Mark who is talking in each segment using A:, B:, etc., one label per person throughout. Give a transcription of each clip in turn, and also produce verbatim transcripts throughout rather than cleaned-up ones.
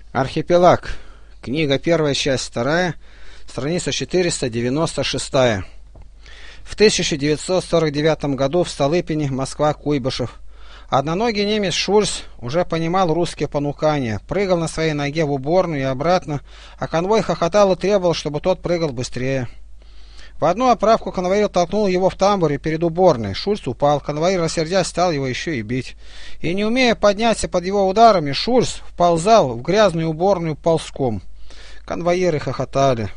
A: Архипелаг. Книга первая, часть вторая, страница четыреста девяносто шесть. В тысяча девятьсот сорок девятом году в Столыпине, Москва, Куйбышев. Одноногий немец Шульц уже понимал русские понукания, прыгал на своей ноге в уборную и обратно, а конвой хохотал и требовал, чтобы тот прыгал быстрее. В одну оправку конвоир толкнул его в тамбуре перед уборной. Шульц упал, конвоир, рассердясь, стал его еще и бить. И не умея подняться под его ударами, Шульц вползал в грязную уборную ползком. Конвоиры хохотали.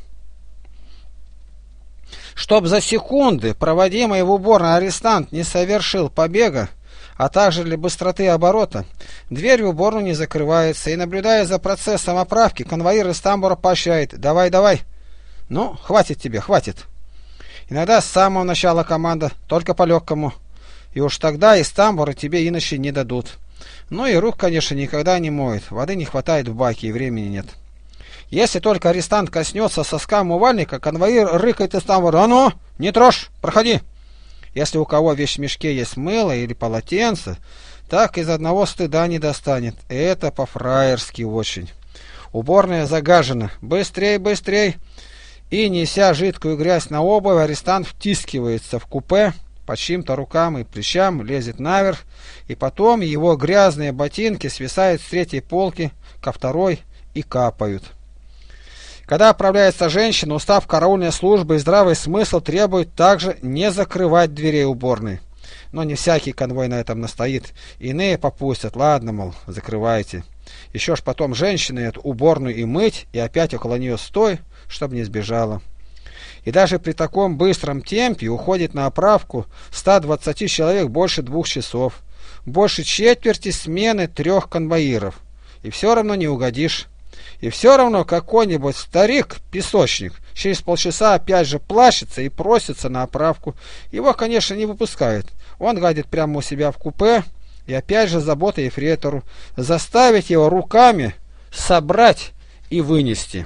A: Чтоб за секунды, проводимые в уборной, арестант не совершил побега, а также для быстроты оборота, дверь в уборную не закрывается, и, наблюдая за процессом оправки, конвоир из тамбура поощряет: «Давай, давай!» «Ну, хватит тебе, хватит!» Иногда с самого начала команда: «Только по-легкому!» И уж тогда из тамбура тебе иначе не дадут. Ну и рук, конечно, никогда не моют, воды не хватает в баке и времени нет. Если только арестант коснется соска умывальника, конвоир рыкает из тамбура: «А ну, не трожь, проходи!» Если у кого в вещмешке есть мыло или полотенце, так из одного стыда не достанет. Это по-фраерски очень. Уборная загажена. Быстрей, быстрей! И, неся жидкую грязь на обувь, арестант втискивается в купе, по чьим-то рукам и плечам лезет наверх, и потом его грязные ботинки свисают с третьей полки ко второй и капают. Когда отправляется женщина, устав караульной службы и здравый смысл требует также не закрывать дверей уборной. Но не всякий конвой на этом настоит. Иные попустят: «Ладно, мол, закрывайте». Еще ж потом женщины эту уборную и мыть, и опять около нее стой, чтобы не сбежала. И даже при таком быстром темпе уходит на оправку ста двадцати человек больше двух часов, больше четверти смены трех конвоиров. И все равно не угодишь. И все равно какой-нибудь старик-песочник через полчаса опять же плачется и просится на оправку. Его, конечно, не выпускают. Он гадит прямо у себя в купе, и опять же забота ефрейтору заставить его руками собрать и вынести.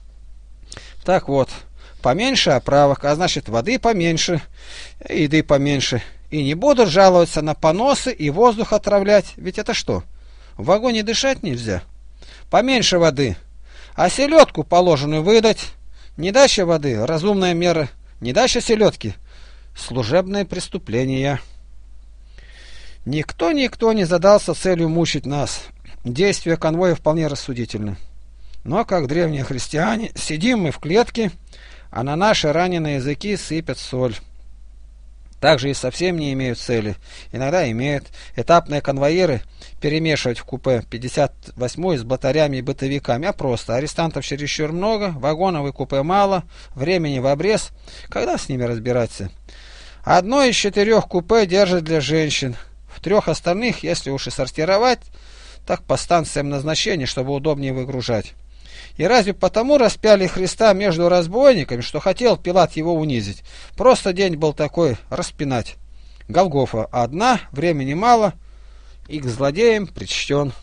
A: Так вот, поменьше оправок, а значит воды поменьше, еды поменьше. И не будут жаловаться на поносы и воздух отравлять. Ведь это что, в вагоне дышать нельзя? Поменьше воды, а селедку положенную выдать. Недача воды – разумная мера, недача селедки – служебное преступление. Никто-никто не задался целью мучить нас. Действия конвоя вполне рассудительны. Но, как древние христиане, сидим мы в клетке, а на наши раненые языки сыпят соль. Также и совсем не имеют цели. Иногда имеют. Этапные конвоиры перемешивать в купе пятьдесят восьмой с блатарями и бытовиками, а просто арестантов чересчур много, вагонов и купе мало, времени в обрез. Когда с ними разбираться? Одно из четырех купе держат для женщин. В трех остальных, если уж и сортировать, так по станциям назначения, чтобы удобнее выгружать. И разве потому распяли Христа между разбойниками, что хотел Пилат его унизить? Просто день был такой — распинать. Голгофа одна, времени мало, и к злодеям причтен.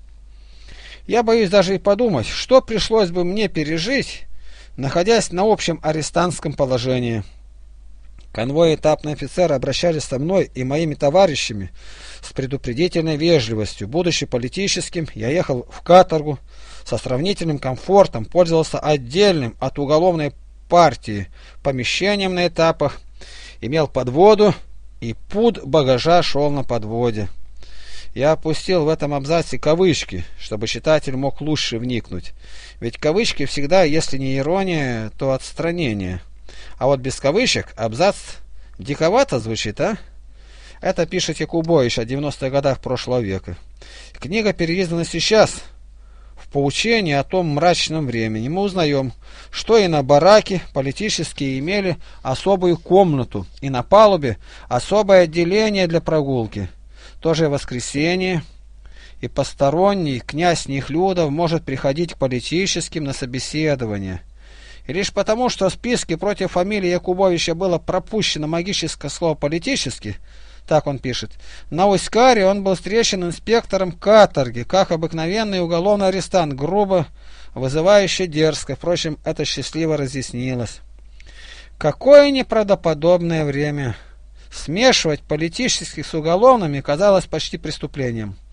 A: Я боюсь даже и подумать, что пришлось бы мне пережить, находясь на общем арестантском положении. Конвой и этапные офицеры обращались со мной и моими товарищами с предупредительной вежливостью. Будучи политическим, я ехал в каторгу со сравнительным комфортом, пользовался отдельным от уголовной партии помещением на этапах, имел подводу, и пуд багажа шел на подводе. Я опустил в этом абзаце кавычки, чтобы читатель мог лучше вникнуть. Ведь кавычки всегда, если не ирония, то отстранение. А вот без кавычек абзац диковато звучит, а? Это пишет Якубович о девяностых годах прошлого века. Книга переиздана сейчас. В поучении о том мрачном времени мы узнаем, что и на бараке политические имели особую комнату, и на палубе особое отделение для прогулки. Тоже воскресенье, и посторонний князь Нехлюдов может приходить к политическим на собеседование. И лишь потому, что в списке против фамилии Якубовича было пропущено магическое слово «политический», так он пишет, на Уськаре он был встречен инспектором каторги, как обыкновенный уголовный арестант, грубо, вызывающе дерзко. Впрочем, это счастливо разъяснилось. Какое неправдоподобное время! Смешивать политических с уголовными казалось почти преступлением.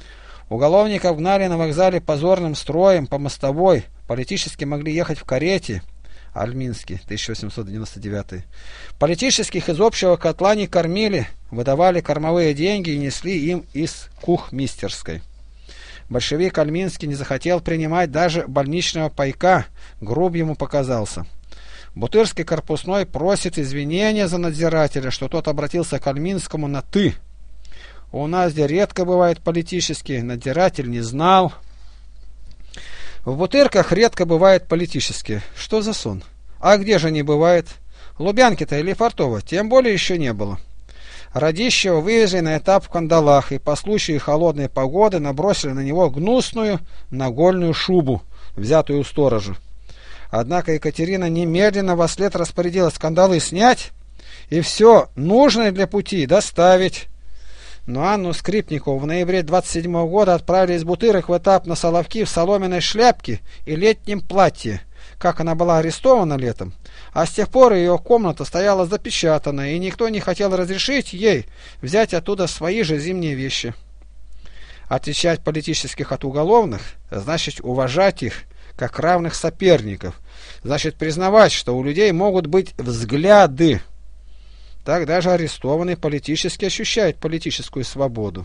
A: Уголовников гнали на вокзале позорным строем по мостовой, политически могли ехать в карете. Альминский, тысяча восемьсот девяносто девятый. Политических из общего котла не кормили, выдавали кормовые деньги и несли им из кухмистерской. Большевик Альминский не захотел принимать даже больничного пайка, груб ему показался. Бутырский корпусной просит извинения за надзирателя, что тот обратился к Альминскому на «ты». У нас где редко бывает политический, надзиратель не знал. В Бутырках редко бывает политические. Что за сон? А где же не бывает? Лубянки-то или Фартова тем более еще не было. Радищева вывезли на этап в кандалах и по случаю холодной погоды набросили на него гнусную нагольную шубу, взятую у сторожа. Однако Екатерина немедленно вослед распорядилась кандалы снять и все нужное для пути доставить. Но Анну Скрипникову в ноябре двадцать седьмого года отправили из Бутырок в этап на Соловки в соломенной шляпке и летнем платье, как она была арестована летом, а с тех пор ее комната стояла запечатанная, и никто не хотел разрешить ей взять оттуда свои же зимние вещи. Отличать политических от уголовных значит уважать их как равных соперников, значит признавать, что у людей могут быть взгляды. Так даже арестованный политически ощущает политическую свободу.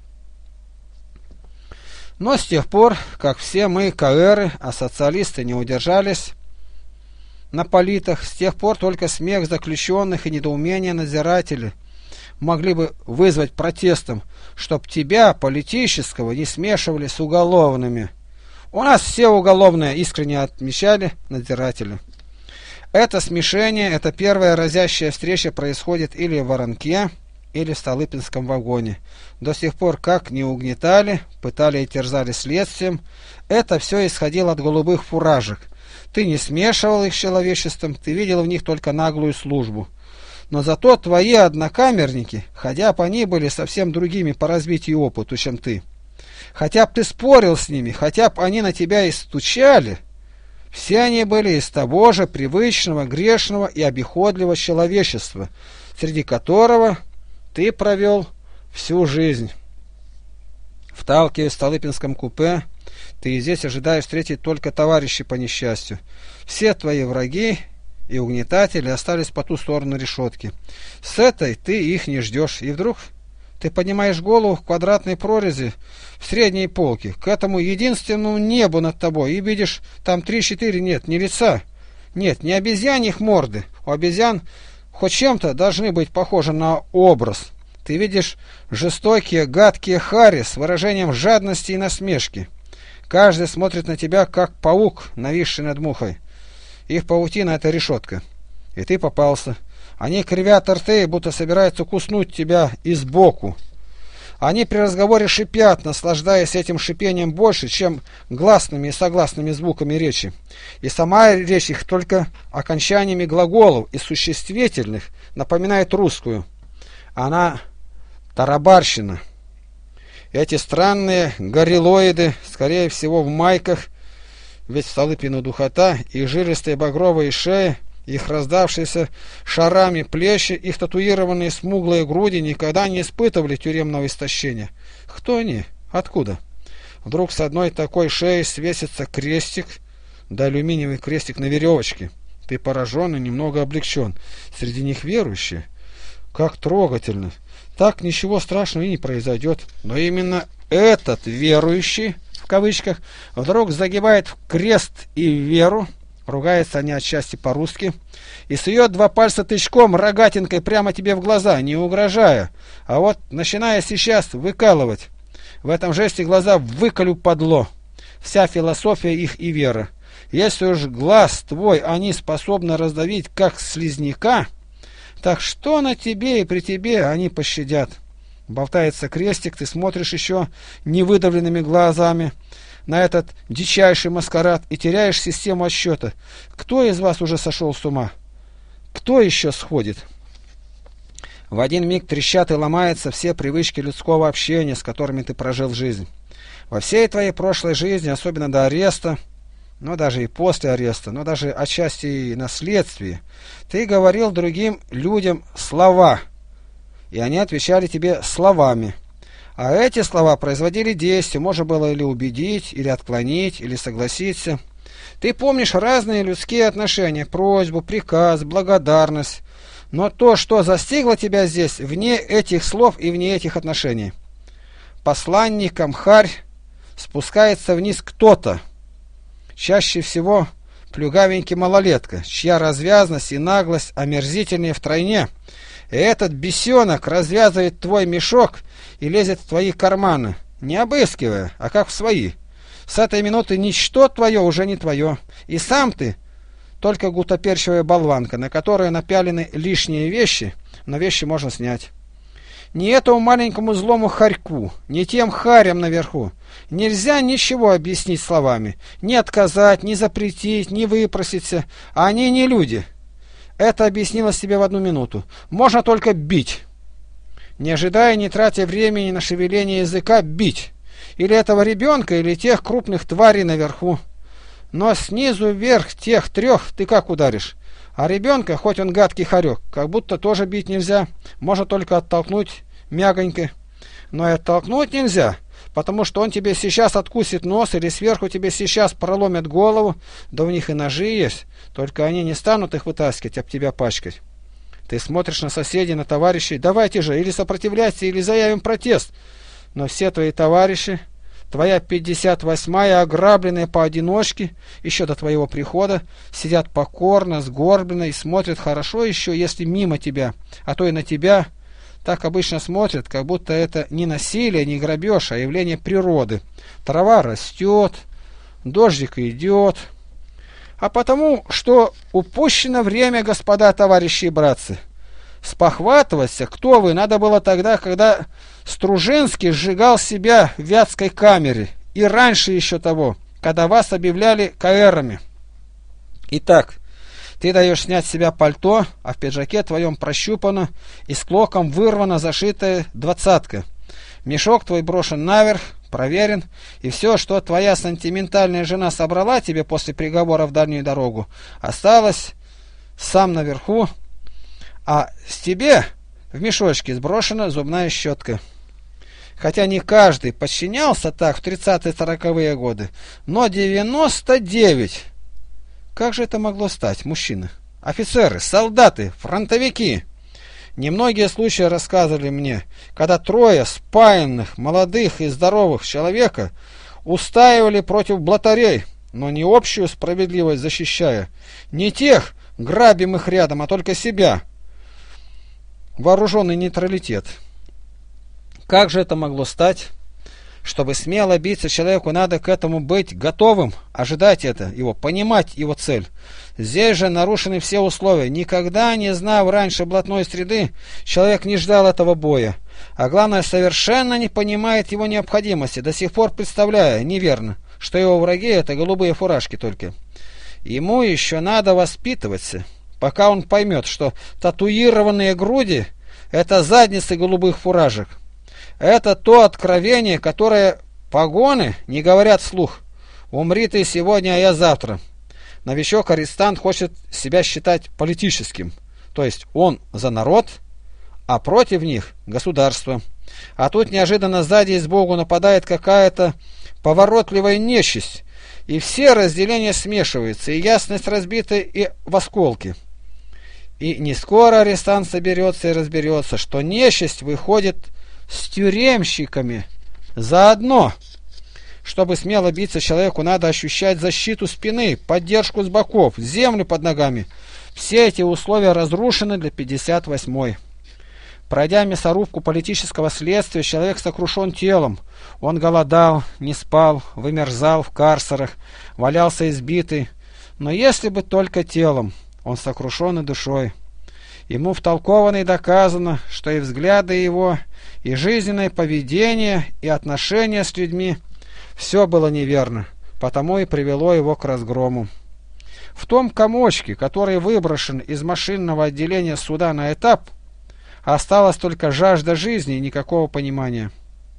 A: Но с тех пор, как все мы каэры, а социалисты не удержались на политах, с тех пор только смех заключенных и недоумение надзирателей могли бы вызвать протестом, чтоб тебя, политического, не смешивали с уголовными. У нас все уголовные, искренне отмечали надзиратели. Это смешение, эта первая разящая встреча происходит или в Воронке, или в Столыпинском вагоне. До сих пор как не угнетали, пытали и терзали следствием, это все исходило от голубых фуражек. Ты не смешивал их с человечеством, ты видел в них только наглую службу. Но зато твои однокамерники, хотя бы они были совсем другими по развитию и опыту, чем ты. Хотя бы ты спорил с ними, хотя бы они на тебя и стучали, все они были из того же привычного, грешного и обиходливого человечества, среди которого ты провел всю жизнь. Вталкиваясь в Столыпинском купе, ты и здесь ожидаешь встретить только товарищей по несчастью. Все твои враги и угнетатели остались по ту сторону решетки. С этой ты их не ждешь, и вдруг ты поднимаешь голову в квадратной прорези в средней полке, к этому единственному небу над тобой, и видишь, там три-четыре нет, ни лица, нет, ни обезьяньих морды. У обезьян хоть чем-то должны быть похожи на образ. Ты видишь жестокие, гадкие хари с выражением жадности и насмешки. Каждый смотрит на тебя, как паук, нависший над мухой. Их паутина — это решетка. И ты попался. Они кривят рты, будто собираются куснуть тебя и сбоку. Они при разговоре шипят, наслаждаясь этим шипением больше, чем гласными и согласными звуками речи. И сама речь их только окончаниями глаголов и существительных напоминает русскую. Она тарабарщина. Эти странные гориллоиды, скорее всего в майках, ведь в Столыпину духота, их жилистые багровые шеи, их раздавшиеся шарами плечи, их татуированные смуглые груди никогда не испытывали тюремного истощения. Кто они? Откуда? Вдруг с одной такой шеи свесится крестик, да алюминиевый крестик на веревочке. Ты поражен и немного облегчен. Среди них верующие. Как трогательно. Так ничего страшного и не произойдет. Но именно этот верующий, в кавычках, вдруг загибает в крест и в веру, ругаются они отчасти по-русски, и сует два пальца тычком, рогатинкой прямо тебе в глаза, не угрожая, а вот начиная сейчас выкалывать. В этом жесте глаза выколю подло. Вся философия их и вера. Если уж глаз твой они способны раздавить, как слизняка, так что на тебе и при тебе они пощадят. Болтается крестик, ты смотришь еще невыдавленными глазами на этот дичайший маскарад и теряешь систему отсчета. Кто из вас уже сошел с ума? Кто еще сходит? В один миг трещат и ломаются все привычки людского общения, с которыми ты прожил жизнь. Во всей твоей прошлой жизни, особенно до ареста, но даже и после ареста, но даже отчасти и на следствии, ты говорил другим людям слова, и они отвечали тебе словами. А эти слова производили действие, можно было или убедить, или отклонить, или согласиться. Ты помнишь разные людские отношения, просьбу, приказ, благодарность. Но то, что застигло тебя здесь, вне этих слов и вне этих отношений. Посланником харь спускается вниз кто-то, чаще всего плюгавенький малолетка, чья развязность и наглость омерзительнее втройне. И этот бесенок развязывает твой мешок и лезет в твои карманы, не обыскивая, а как в свои. С этой минуты ничто твое уже не твое, и сам ты только гутоперчивая болванка, на которую напялены лишние вещи, но вещи можно снять. Ни этому маленькому злому хорьку, ни тем харям наверху нельзя ничего объяснить словами, ни отказать, ни запретить, ни выпроситься, а они не люди. Это объяснилось тебе в одну минуту. Можно только бить. Не ожидая, не тратя времени на шевеление языка, бить. Или этого ребенка, или тех крупных тварей наверху. Но снизу вверх тех трех ты как ударишь? А ребенка, хоть он гадкий хорек, как будто тоже бить нельзя, можно только оттолкнуть мягонько. Но и оттолкнуть нельзя, потому что он тебе сейчас откусит нос или сверху тебе сейчас проломят голову, да у них и ножи есть, только они не станут их вытаскивать, об тебя пачкать. Ты смотришь на соседей, на товарищей, давайте же, или сопротивляйся, или заявим протест. Но все твои товарищи, твоя пятьдесят восьмая, ограбленная поодиночке, еще до твоего прихода, сидят покорно, сгорбленно и смотрят хорошо еще, если мимо тебя, а то и на тебя. Так обычно смотрят, как будто это не насилие, не грабеж, а явление природы. Трава растет, дождик идет. А потому, что упущено время, господа, товарищи и братцы. Спохватываться, кто вы, надо было тогда, когда Стружинский сжигал себя в Вятской камере, и раньше еще того, когда вас объявляли каэрами. Итак, ты даешь снять с себя пальто, а в пиджаке твоем прощупано и с клоком вырвана зашитая двадцатка. Мешок твой брошен наверх, проверен, и все, что твоя сентиментальная жена собрала тебе после приговора в дальнюю дорогу, осталось сам наверху, а с тебе в мешочке сброшена зубная щетка. Хотя не каждый подчинялся так в тридцатые-сороковые годы, но девяносто девять. Как же это могло стать, мужчины? Офицеры, солдаты, фронтовики. Немногие случаи рассказывали мне, когда трое спаянных, молодых и здоровых человека устаивали против блатарей, но не общую справедливость защищая, не тех, грабим их рядом, а только себя. Вооруженный нейтралитет. Как же это могло стать? Чтобы смело биться человеку, надо к этому быть готовым, ожидать это, его, понимать его цель. Здесь же нарушены все условия. Никогда не знав раньше блатной среды, человек не ждал этого боя. А главное, совершенно не понимает его необходимости, до сих пор представляя, неверно, что его враги — это голубые фуражки только. Ему еще надо воспитываться, пока он поймет, что татуированные груди — это задницы голубых фуражек. Это то откровение, которое погоны не говорят вслух. Умри ты сегодня, а я завтра. Новичок-арестант хочет себя считать политическим. То есть он за народ, а против них государство. А тут неожиданно сзади и сбоку нападает какая-то поворотливая нечисть. И все разделения смешиваются, и ясность разбита, и в осколки. И не скоро арестант соберется и разберется, что нечисть выходит с тюремщиками заодно. Чтобы смело биться человеку, надо ощущать защиту спины, поддержку с боков, землю под ногами. Все эти условия разрушены для пятьдесят восьмой. Пройдя мясорубку политического следствия, человек сокрушен телом. Он голодал, не спал, вымерзал в карцерах, валялся избитый. Но если бы только телом, он сокрушен и душой. Ему втолковано и доказано, что и взгляды его, и жизненное поведение, и отношения с людьми — все было неверно, потому и привело его к разгрому. В том комочке, который выброшен из машинного отделения суда на этап, осталась только жажда жизни и никакого понимания.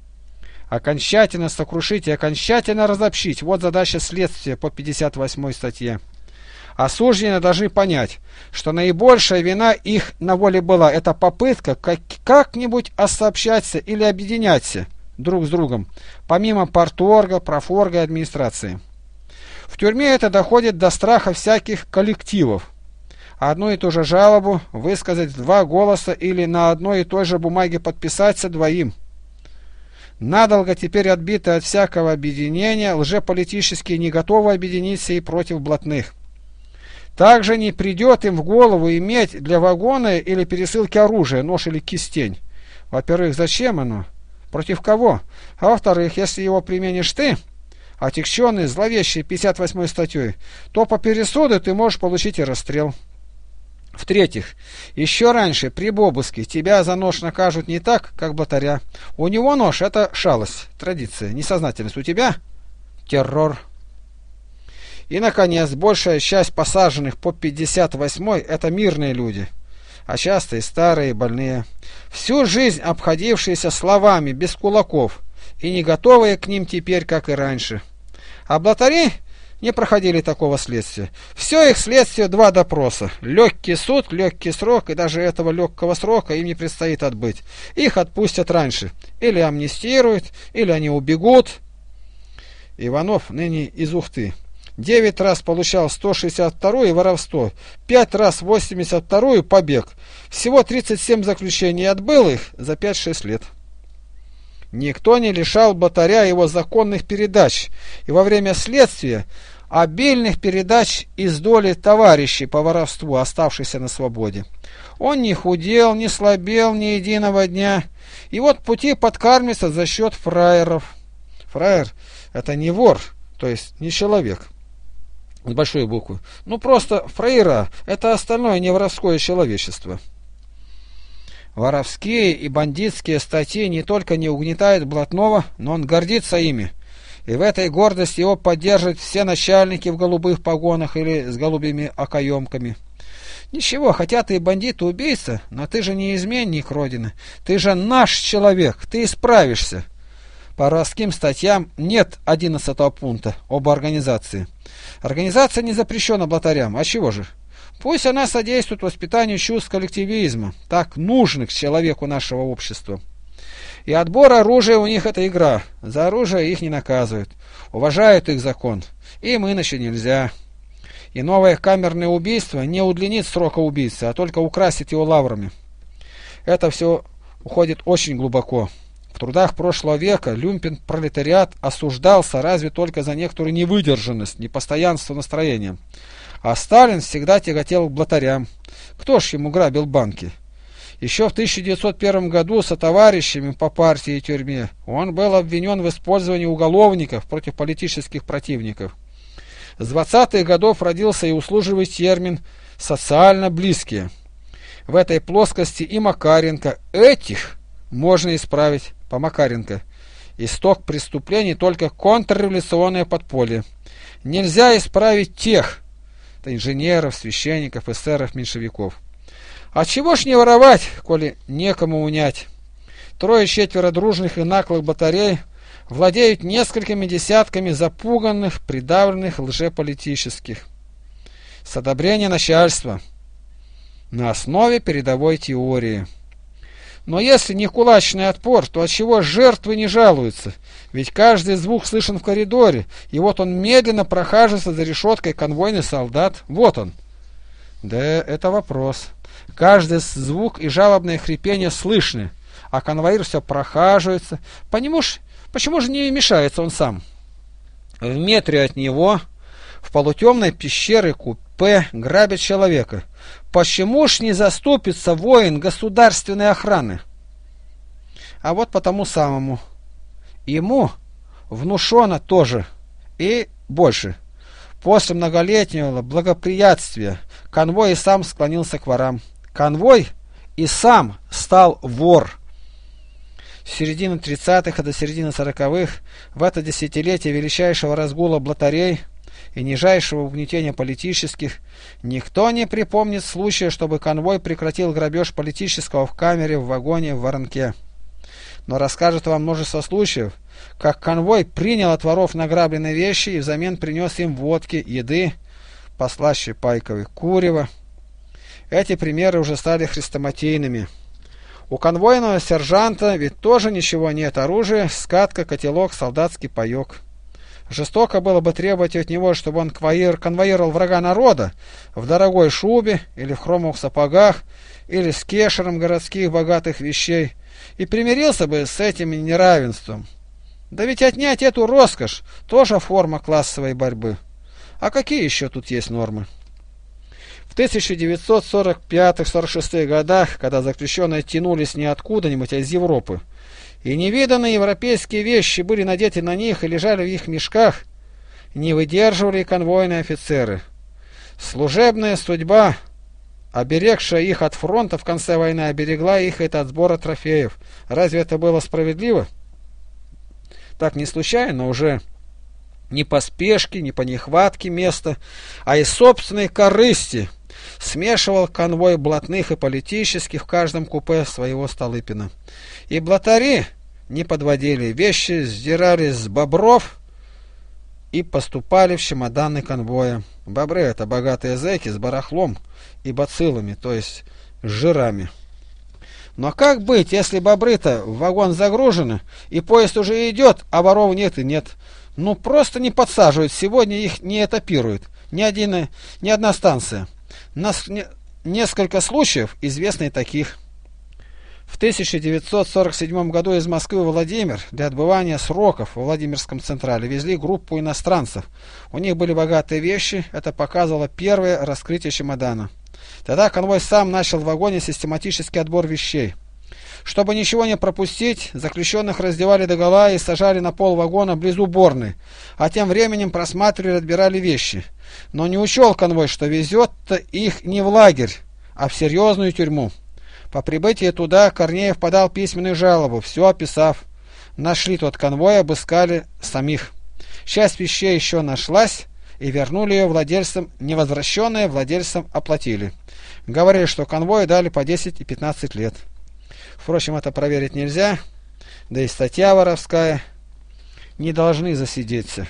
A: Окончательно сокрушить и окончательно разобщить — вот задача следствия по пятьдесят восьмой статье. Осужденные должны понять, что наибольшая вина их на воле была — это попытка как- как-нибудь осообщаться или объединяться, друг с другом, помимо парторга, профорга и администрации. В тюрьме это доходит до страха всяких коллективов. Одну и ту же жалобу высказать в два голоса или на одной и той же бумаге подписаться двоим. Надолго теперь отбиты от всякого объединения, лжеполитические не готовы объединиться и против блатных. Также не придет им в голову иметь для вагона или пересылки оружия, нож или кистень. Во-первых, зачем оно? Против кого? А во-вторых, если его применишь ты, отягченный зловещей пятьдесят восьмой статьей, то по пересуду ты можешь получить и расстрел. В-третьих, еще раньше при обыске тебя за нож накажут не так, как блатаря. У него нож – это шалость, традиция, несознательность. У тебя – террор. И, наконец, большая часть посаженных по пятьдесят восьмой – это мирные люди, а часто и старые, и больные, всю жизнь обходившиеся словами, без кулаков, и не готовые к ним теперь, как и раньше. А блатари не проходили такого следствия. Все их следствие два допроса. Легкий суд, легкий срок, и даже этого легкого срока им не предстоит отбыть. Их отпустят раньше. Или амнистируют, или они убегут. Иванов ныне из Ухты. Девять раз получал сто шестьдесят вторую воровство, пять раз восемьдесят вторую побег. Всего тридцать семь заключений, отбыл их за пять-шесть лет. Никто не лишал блатаря его законных передач, и во время следствия обильных передач из доли товарищей по воровству, оставшихся на свободе. Он не худел, не слабел ни единого дня, и вот пути подкармливается за счет фраеров. Фраер – это не вор, то есть не человек, с большой буквы. Ну просто фраера – это остальное неворовское человечество. Воровские и бандитские статьи не только не угнетают блатного, но он гордится ими. И в этой гордости его поддерживают все начальники в голубых погонах или с голубыми окоемками. Ничего, хотя ты и бандит, и убийца, но ты же не изменник Родины. Ты же наш человек, ты исправишься. По воровским статьям нет одиннадцатого пункта об организации. Организация не запрещена блатарям, а чего же? Пусть она содействует воспитанию чувств коллективизма, так нужных человеку нашего общества. И отбор оружия у них это игра. За оружие их не наказывают. Уважают их закон. Им иначе нельзя. И новое камерное убийство не удлинит срока убийцы, а только украсит его лаврами. Это все уходит очень глубоко. В трудах прошлого века люмпен-пролетариат осуждался разве только за некоторую невыдержанность, непостоянство настроения. А Сталин всегда тяготел к блатарям. Кто ж ему грабил банки? Еще в тысяча девятьсот первом году сотоварищами по партии и тюрьме он был обвинен в использовании уголовников против политических противников. С двадцатых годов родился и услужливый термин «социально близкие». В этой плоскости и Макаренко. Этих можно исправить по Макаренко. Исток преступлений только контрреволюционное подполье. Нельзя исправить тех, это инженеров, священников, эсеров, меньшевиков. А чего ж не воровать, коли некому унять? Трое-четверо дружных и наглых батарей владеют несколькими десятками запуганных, придавленных лжеполитических. С одобрения начальства. На основе передовой теории. Но если не кулачный отпор, то отчего жертвы не жалуются? Ведь каждый звук слышен в коридоре, и вот он медленно прохаживается за решеткой конвойный солдат. Вот он. Да это вопрос. Каждый звук и жалобное хрипение слышны, а конвоир все прохаживается. По нему ж, почему же не мешается он сам? В метре от него, в полутемной пещере купе, грабят человека. Почему ж не заступится воин государственной охраны? А вот по тому самому. Ему внушено тоже и больше. После многолетнего благоприятствия конвой и сам склонился к ворам. Конвой и сам стал вор. С середины тридцатых до середины сороковых, в это десятилетие величайшего разгула блатарей и нижайшего угнетения политических, никто не припомнит случая, чтобы конвой прекратил грабеж политического в камере, в вагоне, в воронке. Но расскажет вам множество случаев, как конвой принял от воров награбленные вещи и взамен принес им водки, еды, послаще пайковой, курева. Эти примеры уже стали хрестоматийными. У конвойного сержанта ведь тоже ничего нет: оружие, скатка, котелок, солдатский паек. Жестоко было бы требовать от него, чтобы он конвоировал врага народа в дорогой шубе или в хромовых сапогах, или с кешером городских богатых вещей, и примирился бы с этим неравенством. Да ведь отнять эту роскошь тоже форма классовой борьбы. А какие еще тут есть нормы? В тысяча девятьсот сорок пятом — сорок шестом годах, когда заключенные тянулись не откуда-нибудь, а из Европы, и невиданные европейские вещи были надеты на них и лежали в их мешках, не выдерживали конвойные офицеры. Служебная судьба, оберегшая их от фронта в конце войны, оберегла их от сбора трофеев. Разве это было справедливо? Так не случайно уже не по спешке, не по нехватке места, а из собственной корысти смешивал конвой блатных и политических в каждом купе своего Столыпина. И блатари не подводили, вещи сдирали с бобров и поступали в чемоданы конвоя. Бобры — это богатые зэки с барахлом и бациллами, то есть с жирами. Но как быть, если бобры-то в вагон загружены, и поезд уже идет, а воров нет и нет? Ну, просто не подсаживают, сегодня их не этапируют, ни, один, ни одна станция. Нас не, несколько случаев известны таких. В тысяча девятьсот сорок седьмом году из Москвы в Владимир для отбывания сроков в Владимирском Централе везли группу иностранцев. У них были богатые вещи, это показывало первое раскрытие чемодана. Тогда конвой сам начал в вагоне систематический отбор вещей. Чтобы ничего не пропустить, заключенных раздевали догола и сажали на пол вагона близ уборной, а тем временем просматривали и отбирали вещи. Но не учел конвой, что везет-то их не в лагерь, а в серьезную тюрьму. По прибытии туда Корнеев подал письменную жалобу, все описав. Нашли тот конвой, обыскали самих. Часть вещей еще нашлась, и вернули ее владельцам, невозвращенные владельцам оплатили. Говорили, что конвою дали по десять и пятнадцать лет. Впрочем, это проверить нельзя, да и статья воровская, не должны засидеться.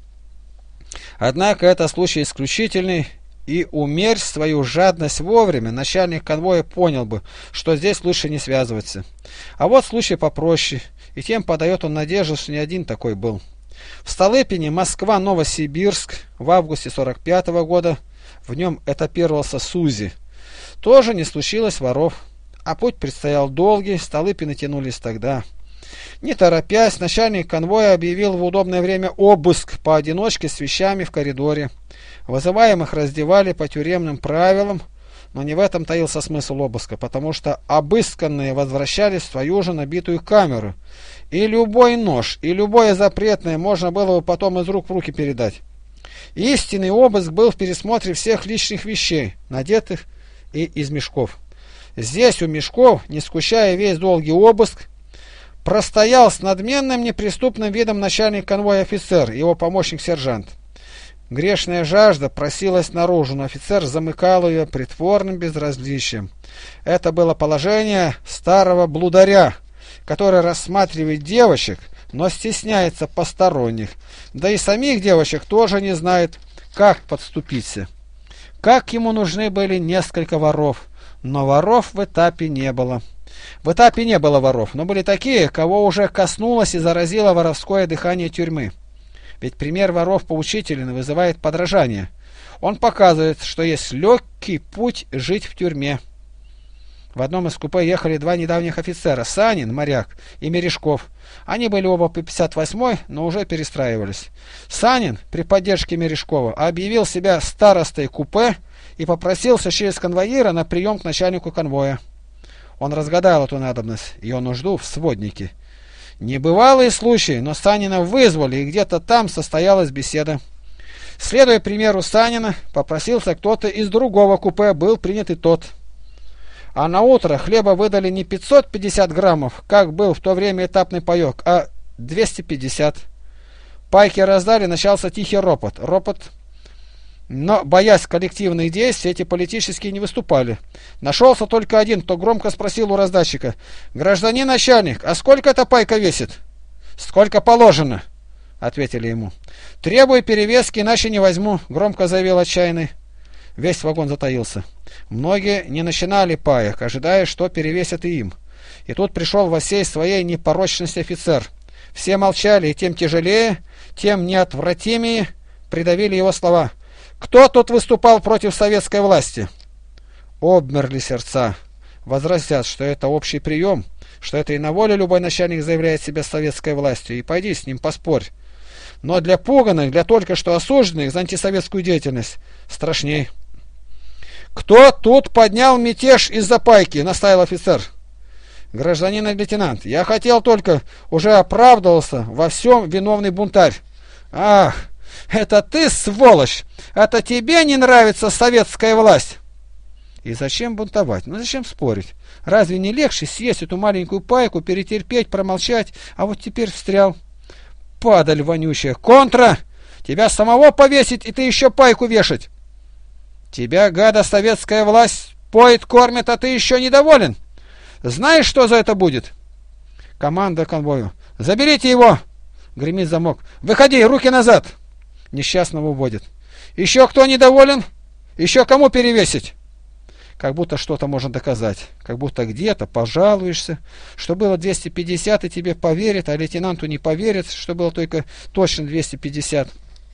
A: Однако это случай исключительный, и умерь свою жадность вовремя, начальник конвоя понял бы, что здесь лучше не связываться. А вот случай попроще, и тем подает он надежду, что не один такой был. В Столыпине Москва-Новосибирск в августе сорок пятого года, в нем этапировался Сузи. Тоже не случилось воров, а путь предстоял долгий, Столыпины тянулись тогда. Не торопясь, начальник конвоя объявил в удобное время обыск поодиночке с вещами в коридоре. Вызываемых раздевали по тюремным правилам, но не в этом таился смысл обыска, потому что обысканные возвращались в свою же набитую камеру, и любой нож, и любое запретное можно было бы потом из рук в руки передать. Истинный обыск был в пересмотре всех личных вещей, надетых и из мешков. Здесь у мешков, не скучая весь долгий обыск, простоял с надменным неприступным видом начальник конвоя офицер, его помощник-сержант. Грешная жажда просилась наружу, но офицер замыкал ее притворным безразличием. Это было положение старого блударя, который рассматривает девочек, но стесняется посторонних, да и самих девочек тоже не знает, как подступиться. Как ему нужны были несколько воров, но воров в этапе не было. В этапе не было воров, но были такие, кого уже коснулось и заразило воровское дыхание тюрьмы. Ведь пример воров поучителен и вызывает подражание. Он показывает, что есть легкий путь жить в тюрьме. В одном из купе ехали два недавних офицера, Санин, моряк, и Мережков. Они были оба по пятьдесят восьмой, но уже перестраивались. Санин при поддержке Мережкова объявил себя старостой купе и попросился через конвоира на прием к начальнику конвоя. Он разгадал эту надобность, ее нужду в своднике. Небывалый случай, но Санина вызвали, и где-то там состоялась беседа. Следуя примеру Санина, попросился кто-то из другого купе, был принят и тот. А на утро хлеба выдали не пятьсот пятьдесят граммов, как был в то время этапный паек, а двести пятьдесят. Пайки раздали, начался тихий ропот. Ропот. Но, боясь коллективных действий, эти политические не выступали. Нашелся только один, кто громко спросил у раздатчика: «Гражданин начальник, а сколько эта пайка весит?» «Сколько положено», — ответили ему. «Требую перевески, иначе не возьму», — громко заявил отчаянный. Весь вагон затаился. Многие не начинали паек, ожидая, что перевесят и им. И тут пришел во всей своей непорочности офицер. Все молчали, и тем тяжелее, тем неотвратимее придавили его слова. «Кто тут выступал против советской власти?» Обмерли сердца. Возразят, что это общий прием, что это и на воле любой начальник заявляет себя советской властью, и пойди с ним поспорь. Но для пуганых, для только что осужденных за антисоветскую деятельность страшней. «Кто тут поднял мятеж из-за пайки?» — настаивал офицер. «Гражданин лейтенант, я хотел только, уже оправдывался, во всем виновный бунтарь». «Ах, это ты, сволочь! Это тебе не нравится советская власть!» И зачем бунтовать? Ну зачем спорить? Разве не легче съесть эту маленькую пайку, перетерпеть, промолчать, а вот теперь встрял? Падаль вонючая! Контра! Тебя самого повесить, и ты еще пайку вешать! Тебя, гада, советская власть поет, кормит, а ты еще недоволен? Знаешь, что за это будет? Команда конвою. Заберите его! Гремит замок. Выходи, руки назад! Несчастного уводят. Еще кто недоволен? Еще кому перевесить? Как будто что-то можно доказать. Как будто где-то пожалуешься, что было двести пятьдесят, и тебе поверят, а лейтенанту не поверят, что было только точно двести пятьдесят.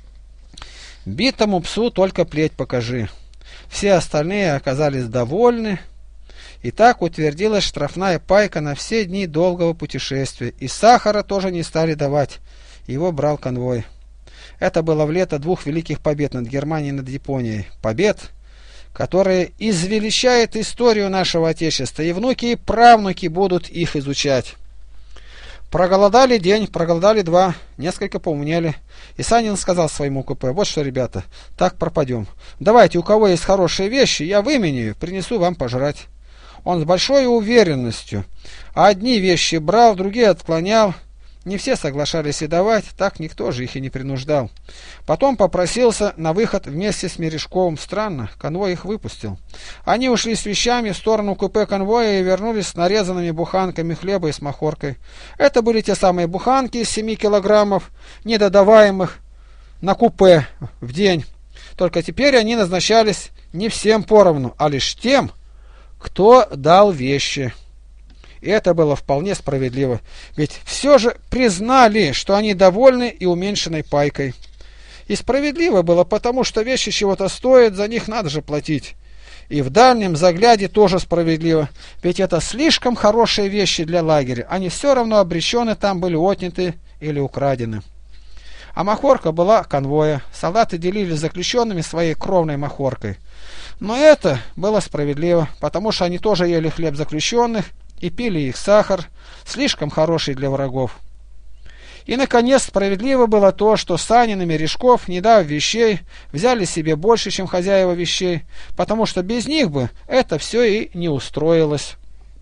A: Битому псу только плеть покажи. Все остальные оказались довольны. И так утвердилась штрафная пайка на все дни долгого путешествия. И сахара тоже не стали давать. Его брал конвой. Это было в лето двух великих побед над Германией и над Японией. Побед, которые извеличают историю нашего Отечества, и внуки и правнуки будут их изучать. Проголодали день, проголодали два, несколько поумнели. И Санин сказал своему купе: вот что, ребята, так пропадем. Давайте, у кого есть хорошие вещи, я выменю, принесу вам пожрать. Он с большой уверенностью одни вещи брал, другие отклонял. Не все соглашались и давать, так никто же их и не принуждал. Потом попросился на выход вместе с Мережковым. Странно, конвой их выпустил. Они ушли с вещами в сторону купе конвоя и вернулись с нарезанными буханками хлеба и с махоркой. Это были те самые буханки из семи килограммов, недодаваемых на купе в день. Только теперь они назначались не всем поровну, а лишь тем, кто дал вещи. И это было вполне справедливо, ведь все же признали, что они довольны и уменьшенной пайкой. И справедливо было потому, что вещи чего-то стоят, за них надо же платить. И в дальнем загляде тоже справедливо, ведь это слишком хорошие вещи для лагеря, они все равно обречены там были отняты или украдены. А махорка была конвоя, солдаты делили с заключенными своей кровной махоркой. Но это было справедливо, потому что они тоже ели хлеб заключенных, и пили их сахар, слишком хороший для врагов. И, наконец, справедливо было то, что Санин и Мережков, не дав вещей, взяли себе больше, чем хозяева вещей, потому что без них бы это все и не устроилось.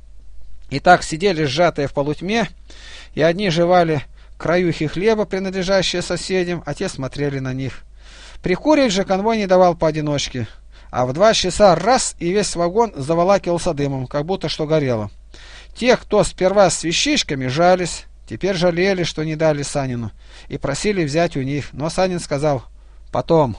A: И так сидели сжатые в полутьме, и одни жевали краюхи хлеба, принадлежащие соседям, а те смотрели на них. Прикуривать же конвой не давал поодиночке, а в два часа раз и весь вагон заволакивался дымом, как будто что горело. Те, кто сперва с вещичками, жались, теперь жалели, что не дали Санину, и просили взять у них, но Санин сказал: потом.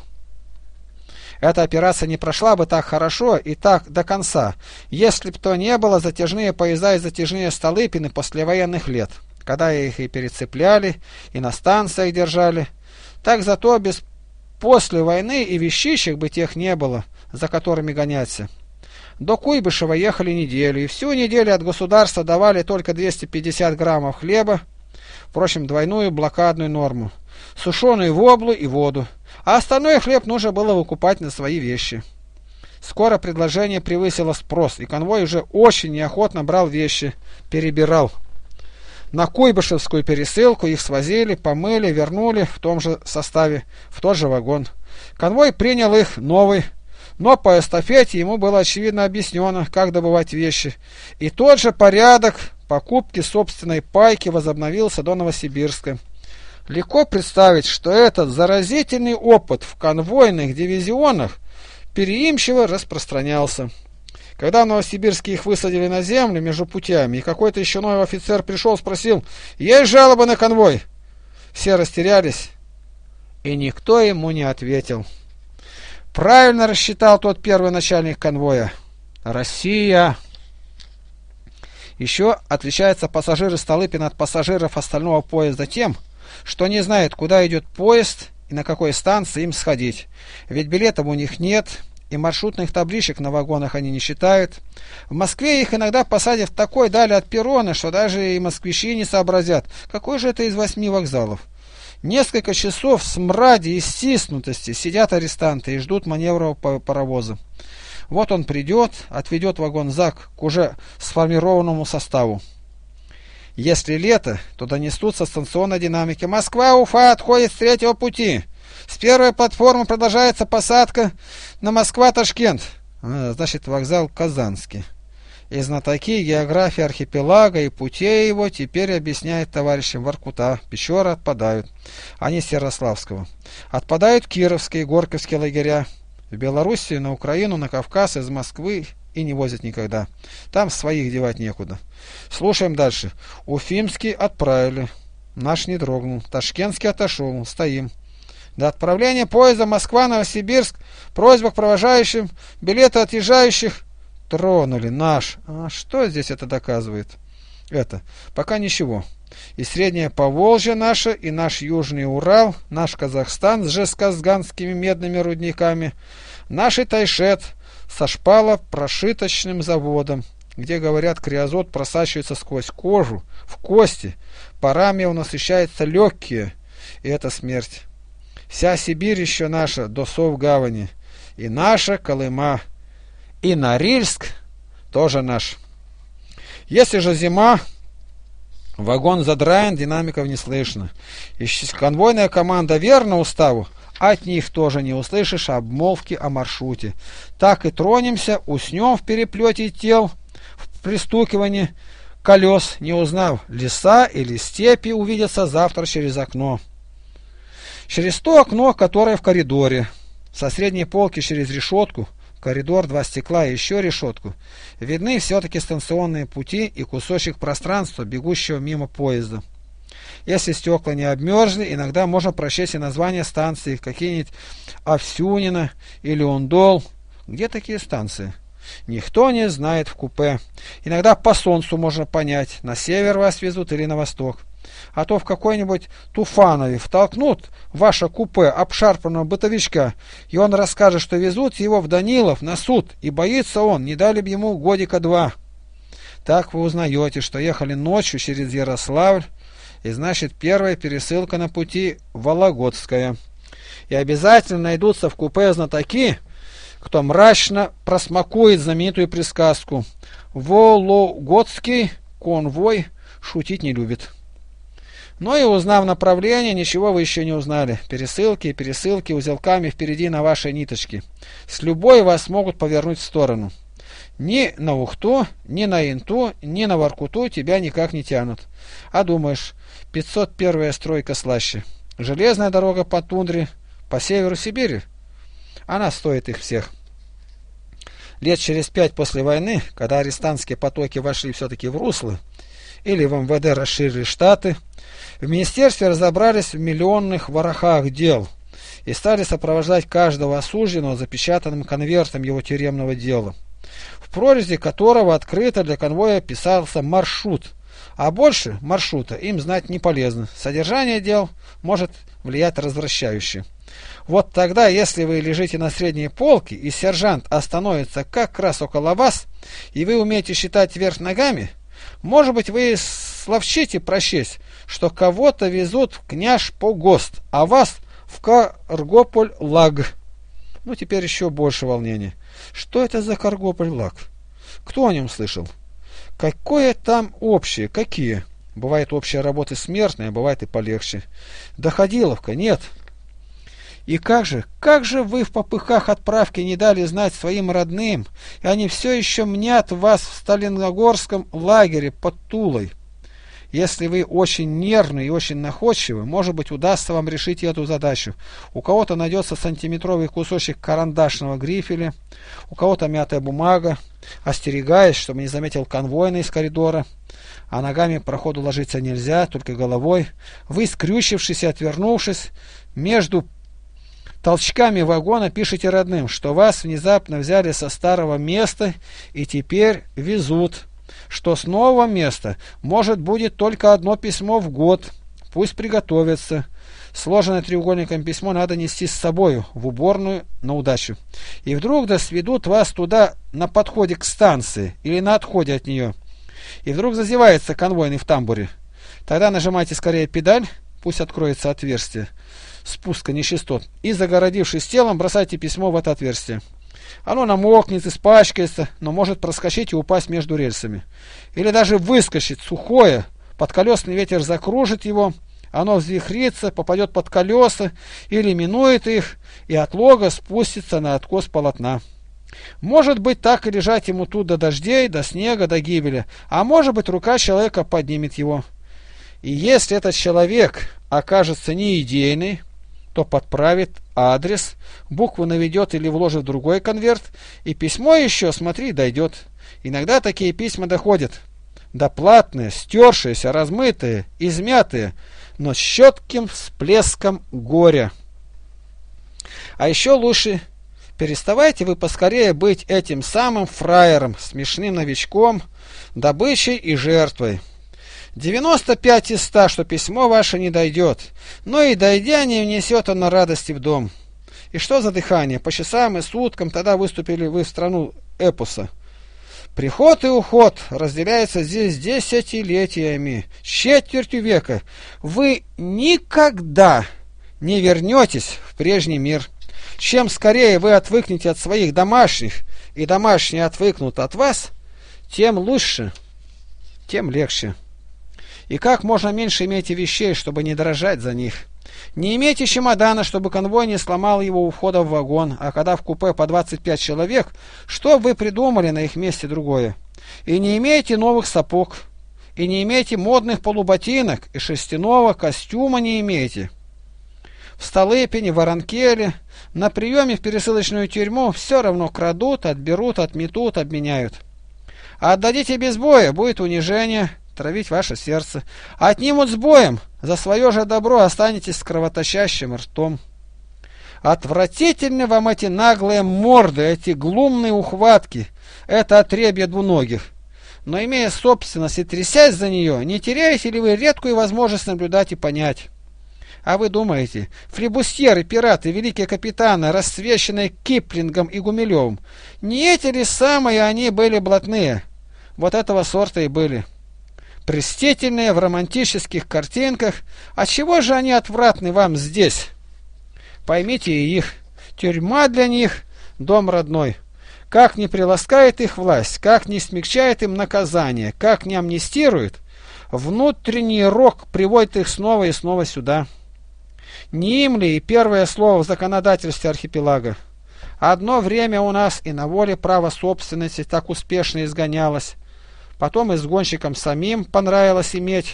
A: Эта операция не прошла бы так хорошо и так до конца, если б то не было затяжные поезда и затяжные Столыпины послевоенных лет, когда их и перецепляли, и на станциях держали. Так зато без после войны и вещичек бы тех не было, за которыми гоняться. До Куйбышева ехали неделю, и всю неделю от государства давали только двести пятьдесят граммов хлеба, впрочем, двойную блокадную норму, сушеную воблу и воду, а остальной хлеб нужно было выкупать на свои вещи. Скоро предложение превысило спрос, и конвой уже очень неохотно брал вещи, перебирал. На Куйбышевскую пересылку их свозили, помыли, вернули в том же составе, в тот же вагон. Конвой принял их новый, но по эстафете ему было очевидно объяснено, как добывать вещи, и тот же порядок покупки собственной пайки возобновился до Новосибирска. Легко представить, что этот заразительный опыт в конвойных дивизионах переимчиво распространялся. Когда в Новосибирске их высадили на землю между путями, и какой-то еще новый офицер пришел, спросил: «Есть жалобы на конвой?» Все растерялись, и никто ему не ответил. Правильно рассчитал тот первый начальник конвоя. Россия. Еще отличаются пассажиры Столыпина от пассажиров остального поезда тем, что не знают, куда идет поезд и на какой станции им сходить. Ведь билетов у них нет, и маршрутных табличек на вагонах они не считают. В Москве их иногда посадят в такой дали от перрона, что даже и москвичи не сообразят, какой же это из восьми вокзалов. Несколько часов в смраде и стиснутости сидят арестанты и ждут маневра паровоза. Вот он придет, отведет вагон ЗАГ к уже сформированному составу. Если лето, то донесутся станционной динамики. Москва-Уфа отходит с третьего пути. С первой платформы продолжается посадка на Москва-Ташкент. А, значит, вокзал Казанский. И знатоки географии архипелага и путей его теперь объясняют товарищам: Воркута, Печора отпадают. Они с Ярославского. Отпадают Кировские и Горьковские лагеря. В Белоруссию, на Украину, на Кавказ из Москвы и не возят никогда. Там своих девать некуда. Слушаем дальше. Уфимский отправили. Наш не дрогнул. Ташкентский отошел. Стоим. До отправления поезда Москва-Новосибирск просьба к провожающим, билеты отъезжающих. Тронули. Наш. А что здесь это доказывает? Это. Пока ничего. И Среднее Поволжье наше, и наш Южный Урал, наш Казахстан с жесказганскими медными рудниками, наш и Тайшет со шпало-прошиточным заводом, где, говорят, криозот просачивается сквозь кожу, в кости, парами он насыщается легкие, и это смерть. Вся Сибирь еще наша, до Сов-гавани, и наша Колыма, и Норильск тоже наш. Если же зима, вагон задраен, динамиков не слышно. И конвойная команда верна уставу, от них тоже не услышишь обмолвки о маршруте. Так и тронемся, уснем в переплете тел, в пристукивании колес, не узнав, леса или степи увидятся завтра через окно. Через то окно, которое в коридоре, со средней полки через решетку, коридор, два стекла и еще решетку, видны все-таки станционные пути и кусочек пространства, бегущего мимо поезда. Если стекла не обмерзли, иногда можно прочесть и название станции, какие-нибудь Овсюнино или Ундол. Где такие станции? Никто не знает в купе. Иногда по солнцу можно понять, на север вас везут или на восток. А то в какой-нибудь Туфанове втолкнут в ваше купе обшарпанного бытовичка, и он расскажет, что везут его в Данилов на суд, и боится он, не дали бы ему годика два. Так вы узнаете, что ехали ночью через Ярославль, и значит первая пересылка на пути Вологодская. И обязательно найдутся в купе знатоки, кто мрачно просмакует знаменитую присказку: Вологодский конвой шутить не любит. Но и узнав направление, ничего вы еще не узнали. Пересылки и пересылки узелками впереди на вашей ниточке. С любой вас могут повернуть в сторону. Ни на Ухту, ни на Инту, ни на Воркуту тебя никак не тянут. А думаешь, пятьсот первая стройка слаще. Железная дорога по тундре, по северу Сибири. Она стоит их всех. Лет через пять после войны, когда арестантские потоки вошли все-таки в русло, или в эм вэ дэ расширили штаты, в министерстве разобрались в миллионных ворохах дел и стали сопровождать каждого осужденного запечатанным конвертом его тюремного дела, в прорези которого открыто для конвоя писался маршрут, а больше маршрута им знать не полезно. Содержание дел может влиять развращающе. Вот тогда, если вы лежите на средней полке, и сержант остановится как раз около вас, и вы умеете считать вверх ногами, может быть, вы словчите прочесть, что кого-то везут в Княж-Погост, а вас в Каргополь-Лаг. Ну, теперь еще больше волнения. Что это за Каргополь-Лаг? Кто о нем слышал? Какое там общее? Какие? Бывает общие работы смертные, бывает и полегче. Доходиловка? Нет. И как же, как же вы в попыхах отправки не дали знать своим родным, и они все еще мнят вас в Сталингорском лагере под Тулой? Если вы очень нервны и очень находчивы, может быть, удастся вам решить эту задачу. У кого-то найдется сантиметровый кусочек карандашного грифеля, у кого-то мятая бумага, остерегаясь, чтобы не заметил конвойный из коридора. А ногами к проходу ложиться нельзя, только головой. Вы, скрючившись и отвернувшись, между толчками вагона пишите родным, что вас внезапно взяли со старого места и теперь везут что с нового места, может, будет только одно письмо в год. Пусть приготовятся. Сложенное треугольником письмо надо нести с собою в уборную на удачу. И вдруг да сведут вас туда на подходе к станции или на отходе от нее. И вдруг зазевается конвойный в тамбуре. Тогда нажимайте скорее педаль, пусть откроется отверстие спуска нечистот, и, загородившись телом, бросайте письмо в это отверстие. Оно намокнет, испачкается, но может проскочить и упасть между рельсами. Или даже выскочит сухое, подколесный ветер закружит его, оно взвихрится, попадет под колеса или минует их, и от лога спустится на откос полотна. Может быть, так и лежать ему тут до дождей, до снега, до гибели, а может быть, рука человека поднимет его. И если этот человек окажется неидейный, то подправит адрес, букву наведет или вложит в другой конверт, и письмо еще, смотри, дойдет. Иногда такие письма доходят. Доплатные, стершиеся, размытые, измятые, но с четким всплеском горя. А еще лучше, переставайте вы поскорее быть этим самым фраером, смешным новичком, добычей и жертвой. девяносто пять из ста, что письмо ваше не дойдет, но и дойдя, не внесет оно радости в дом. И что за дыхание? По часам и суткам тогда выступили вы в страну эпоса. Приход и уход разделяется здесь десятилетиями, четвертью века. Вы никогда не вернетесь в прежний мир. Чем скорее вы отвыкнете от своих домашних, и домашние отвыкнут от вас, тем лучше, тем легче. И как можно меньше имейте вещей, чтобы не дрожать за них. Не имейте чемодана, чтобы конвой не сломал его у входа в вагон, а когда в купе по двадцать пять человек, что вы придумали на их месте другое. И не имейте новых сапог, и не имейте модных полуботинок, и шерстяного костюма не имейте. В Столыпине, в Воронкеле, на приеме в пересылочную тюрьму все равно крадут, отберут, отметут, обменяют. А отдадите без боя, будет унижение, травить ваше сердце. Отнимут с боем, за свое же добро останетесь с кровоточащим ртом. Отвратительны вам эти наглые морды, эти глумные ухватки, это отребье двуногих. Но имея собственность и трясясь за нее, не теряете ли вы редкую возможность наблюдать и понять? А вы думаете, флибустьеры, пираты, великие капитаны, расцвеченные Киплингом и Гумилевым, не эти ли самые они были блатные? Вот этого сорта и были. Престительные в романтических картинках, отчего же они отвратны вам здесь? Поймите и их. Тюрьма для них – дом родной. Как не приласкает их власть, как не смягчает им наказание, как не амнистирует, внутренний рок приводит их снова и снова сюда. Не им ли и первое слово в законодательстве архипелага? Одно время у нас и на воле право собственности так успешно изгонялось. Потом изгонщикам самим понравилось иметь.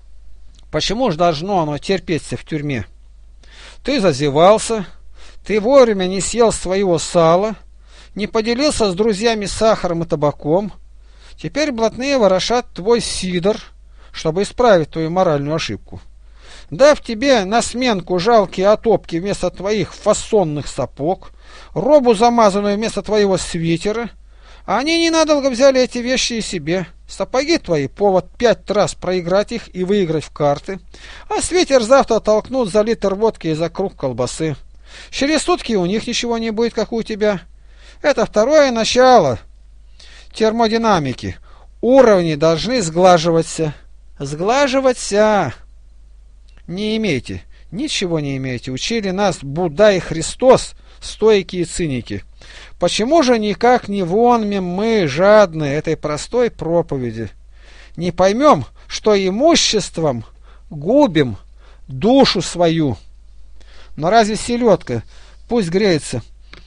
A: Почему же должно оно терпеться в тюрьме? Ты зазевался, ты вовремя не съел своего сала, не поделился с друзьями сахаром и табаком. Теперь блатные ворошат твой сидор, чтобы исправить твою моральную ошибку. Дав тебе на сменку жалкие отопки вместо твоих фасонных сапог, робу замазанную вместо твоего свитера, они ненадолго взяли эти вещи и себе. Сапоги твои — повод пять раз проиграть их и выиграть в карты, а свитер завтра толкнут за литр водки и за круг колбасы. Через сутки у них ничего не будет, как у тебя. Это второе начало термодинамики. Уровни должны сглаживаться. Сглаживаться. Не имейте, ничего не имейте. Учили нас Будда и Христос, стойки и циники. Почему же никак не вонмем мы, жадные, этой простой проповеди? Не поймем, что имуществом губим душу свою. Но разве селедка пусть греется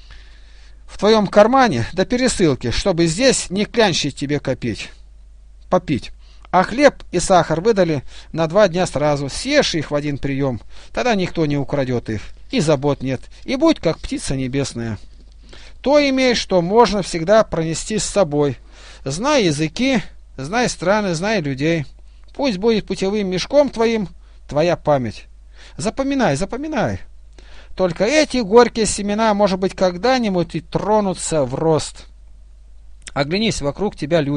A: в твоем кармане до пересылки, чтобы здесь не клянчить тебе копить, попить? А хлеб и сахар выдали на два дня сразу. Съешь их в один прием, тогда никто не украдет их, и забот нет, и будь как птица небесная. То имеешь, что можно всегда пронести с собой. Знай языки, знай страны, знай людей. Пусть будет путевым мешком твоим твоя память. Запоминай, запоминай. Только эти горькие семена, может быть, когда-нибудь и тронутся в рост. Оглянись, вокруг тебя люди.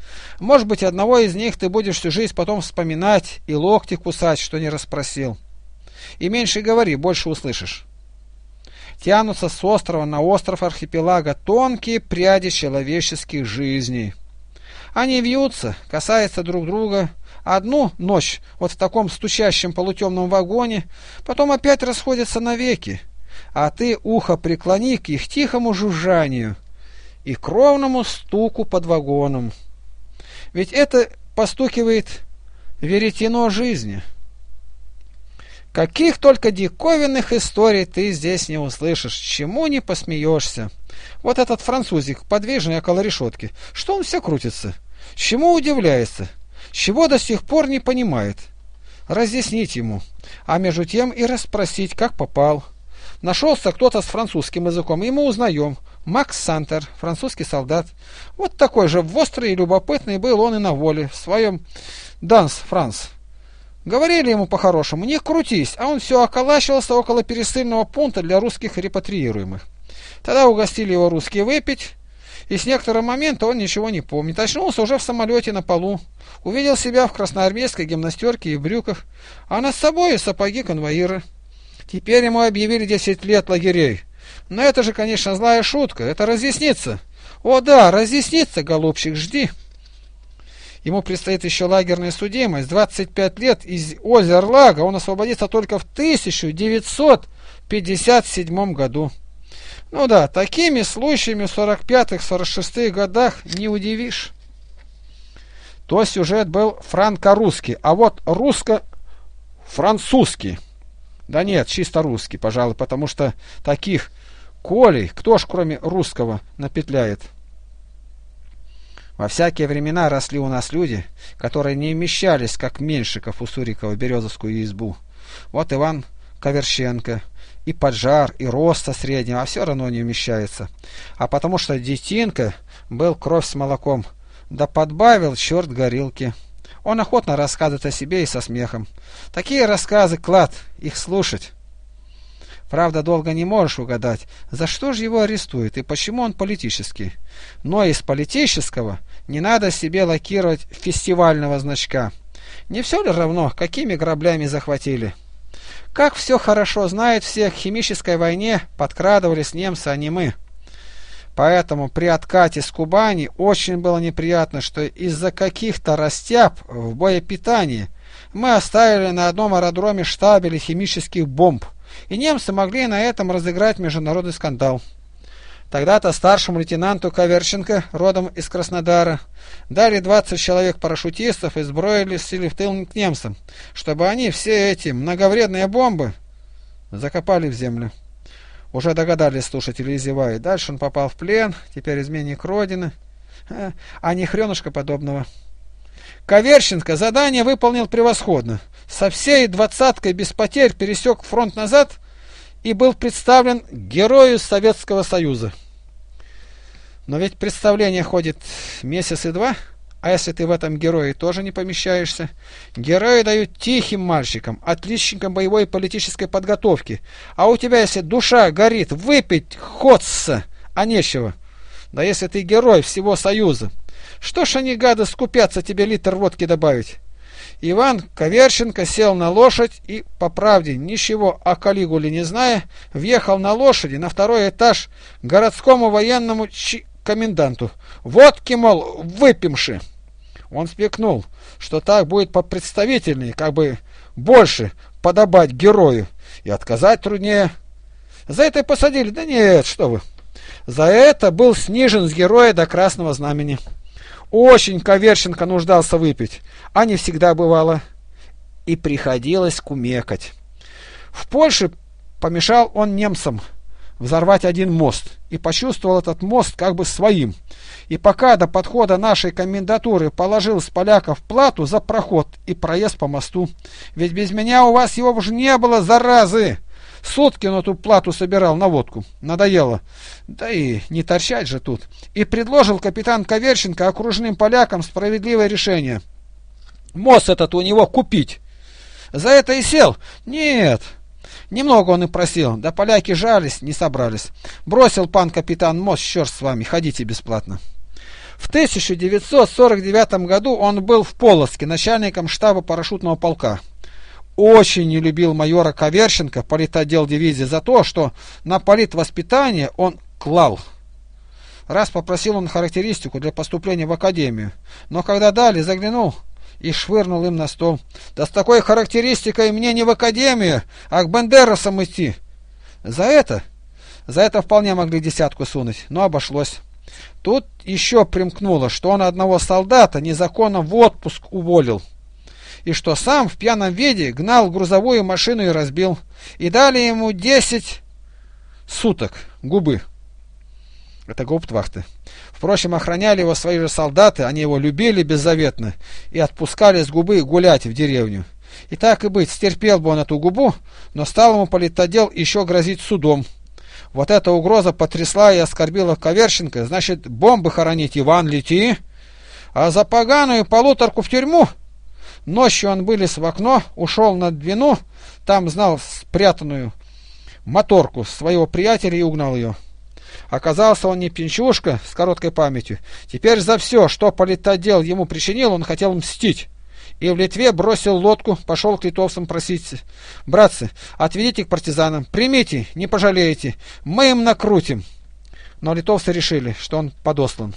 A: Может быть, одного из них ты будешь всю жизнь потом вспоминать и локти кусать, что не расспросил. И меньше говори, больше услышишь. Тянутся с острова на остров архипелага тонкие пряди человеческих жизней. Они вьются, касаются друг друга одну ночь вот в таком стучащем полутемном вагоне, потом опять расходятся навеки, а ты ухо преклони к их тихому жужжанию и к ровному стуку под вагоном. Ведь это постукивает веретено жизни. Каких только диковинных историй ты здесь не услышишь, чему не посмеешься. Вот этот французик, подвижный около решетки, что он все крутится? Чему удивляется? Чего до сих пор не понимает? Разъяснить ему, а между тем и расспросить, как попал. Нашелся кто-то с французским языком, и мы узнаем. Макс Сантер, французский солдат. Вот такой же острый и любопытный был он и на воле, в своем «Данс Франс». Говорили ему по-хорошему, не крутись, а он все околачивался около пересыльного пункта для русских репатриируемых. Тогда угостили его русские выпить, и с некоторого момента он ничего не помнит. Очнулся уже в самолете на полу, увидел себя в красноармейской гимнастерке и брюках, а над собой сапоги конвоира. Теперь ему объявили десять лет лагерей. Но это же, конечно, злая шутка, это разъяснится. О да, разъяснится, голубчик, жди. Ему предстоит еще лагерная судимость, двадцать пять лет из Озерлага, он освободится только в тысяча девятьсот пятьдесят седьмом году. Ну да, такими случаями в сорок пятых — сорок шестых годах не удивишь. То сюжет был франко-русский, а вот русско-французский. Да нет, чисто русский, пожалуй, потому что таких колей кто ж кроме русского напетляет. Во всякие времена росли у нас люди, которые не вмещались, как Меньшиков у Сурикова, в Березовскую избу. Вот Иван Коверченко, и поджар, и роста среднего, а все равно не вмещается. А потому что детинка был кровь с молоком, да подбавил черт горилки. Он охотно рассказывает о себе и со смехом. Такие рассказы клад, их слушать. Правда, долго не можешь угадать, за что же его арестуют и почему он политический. Но из политического не надо себе лакировать фестивального значка. Не все ли равно, какими граблями захватили? Как все хорошо знают все, к химической войне подкрадывались немцы, а не мы. Поэтому при откате с Кубани очень было неприятно, что из-за каких-то растяб в боепитании мы оставили на одном аэродроме штабели химических бомб, и немцы могли на этом разыграть международный скандал. Тогда-то старшему лейтенанту Коверченко, родом из Краснодара, дали двадцать человек парашютистов и сброили силы в тыл к немцам, чтобы они все эти многовредные бомбы закопали в землю. Уже догадались слушатели, зевают. Дальше он попал в плен, теперь изменник Родины, а ни хренушка подобного. Коверченко задание выполнил превосходно. Со всей двадцаткой без потерь пересек фронт назад и был представлен Герою Советского Союза. Но ведь представление ходит месяц и два, а если ты в этом герое тоже не помещаешься? Герои дают тихим мальчикам, отличникам боевой и политической подготовки. А у тебя, если душа горит, выпить хочется, а нечего. Да если ты герой всего Союза, что ж они, гады, скупятся тебе литр водки добавить? Иван Коверченко сел на лошадь и, по правде, ничего о Калигуле не зная, въехал на лошади на второй этаж городскому военному чи коменданту. Водки, мол, выпьемши. Он спекнул, что так будет попредставительнее, как бы больше подобать герою, и отказать труднее. За это и посадили? Да нет, что вы. За это был снижен с героя до красного знамени. Очень Коверченко нуждался выпить, а не всегда бывало, и приходилось кумекать. В Польше помешал он немцам взорвать один мост, и почувствовал этот мост как бы своим. И пока до подхода нашей комендатуры положил с поляков плату за проход и проезд по мосту. Ведь без меня у вас его уже не было, заразы! Сутки он эту плату собирал на водку. Надоело. Да и не торчать же тут. И предложил капитан Коверченко окружным полякам справедливое решение. Мост этот у него купить. За это и сел? Нет. Немного он и просил. Да поляки жались, не собрались. Бросил пан капитан мост, черт с вами, ходите бесплатно. В тысяча девятьсот сорок девятом году он был в Полоцке начальником штаба парашютного полка. Очень не любил майора Каверченко, политотдел дивизии, за то, что на политвоспитание он клал. Раз попросил он характеристику для поступления в академию, но когда дали, заглянул и швырнул им на стол. Да с такой характеристикой мне не в академию, а к бандерасам идти. За это, за это вполне могли десятку сунуть, но обошлось. Тут еще примкнуло, что он одного солдата незаконно в отпуск уволил, и что сам в пьяном виде гнал грузовую машину и разбил, и дали ему десять суток губы. Это гауптвахты. Впрочем, охраняли его свои же солдаты, они его любили беззаветно и отпускали с губы гулять в деревню. И так и быть, стерпел бы он эту губу, но стал ему политотдел еще грозить судом. Вот эта угроза потрясла и оскорбила Каверченко. Значит, бомбы хоронить, Иван, лети. А за поганую полуторку в тюрьму. Ночью он вылез в окно, ушел на Двину, там знал спрятанную моторку своего приятеля и угнал ее. Оказался он не пьянчушка с короткой памятью. Теперь за все, что политотдел ему причинил, он хотел мстить. И в Литве бросил лодку, пошел к литовцам просить: братцы, отведите к партизанам, примите, не пожалеете, мы им накрутим. Но литовцы решили, что он подослан.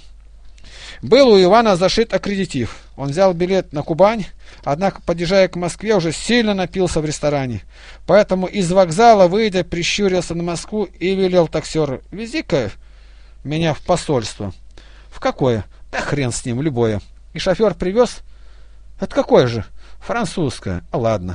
A: Был у Ивана зашит аккредитив. Он взял билет на Кубань, однако, подъезжая к Москве, уже сильно напился в ресторане. Поэтому из вокзала, выйдя, прищурился на Москву и велел таксеру: вези-ка меня в посольство. В какое? Да хрен с ним, любое. И шофер привез. Это какое же? Французское. А ладно.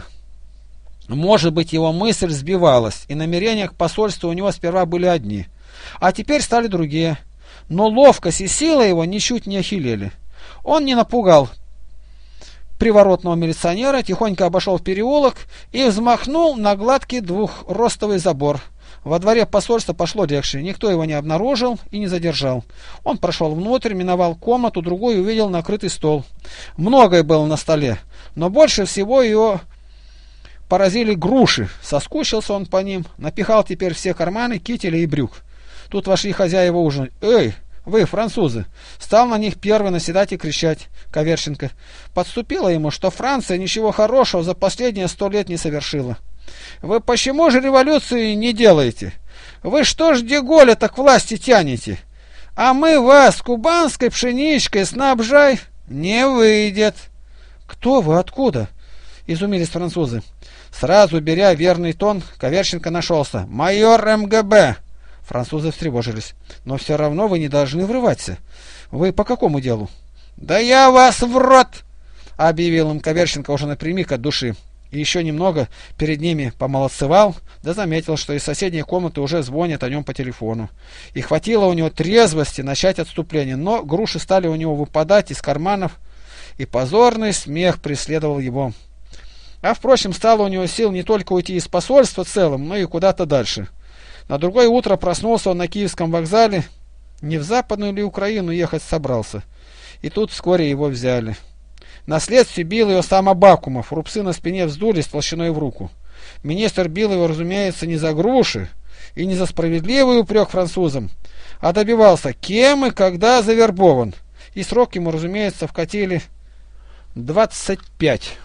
A: Может быть, его мысль сбивалась, и намерения к посольству у него сперва были одни, а теперь стали другие. Но ловкость и сила его ничуть не охилели. Он не напугал приворотного милиционера, тихонько обошел переулок и взмахнул на гладкий двухростовый забор. Во дворе посольства пошло легче, никто его не обнаружил и не задержал. Он прошел внутрь, миновал комнату, другую, увидел накрытый стол. Многое было на столе, но больше всего его поразили груши. Соскучился он по ним, напихал теперь все карманы кителя и брюк. Тут вошли хозяева ужинать. «Эй, вы, французы!» Стал на них первый наседать и кричать Каверченко. Подступило ему, что Франция ничего хорошего за последние сто лет не совершила. «Вы почему же революции не делаете? Вы что ж Деголя-то к власти тянете? А мы вас кубанской пшеничкой снабжай, не выйдет». «Кто вы? Откуда?» — изумились французы. Сразу беря верный тон, Каверченко нашелся. «Майор эм гэ бэ». Французы встревожились. «Но все равно вы не должны врываться. Вы по какому делу?» «Да я вас в рот!» — объявил им Каверченко уже напрямик от души. И еще немного перед ними помолодцевал, да заметил, что из соседней комнаты уже звонят о нем по телефону. И хватило у него трезвости начать отступление, но груши стали у него выпадать из карманов, и позорный смех преследовал его. А впрочем, стало у него сил не только уйти из посольства целым, но и куда-то дальше. На другое утро проснулся он на Киевском вокзале, не в Западную ли Украину ехать собрался. И тут вскоре его взяли. На следствии бил его сам Абакумов, рубцы на спине вздулись толщиной в руку. Министр бил его, разумеется, не за груши и не за справедливый упрек французам, а добивался, кем и когда завербован. И срок ему, разумеется, вкатили двадцать пять.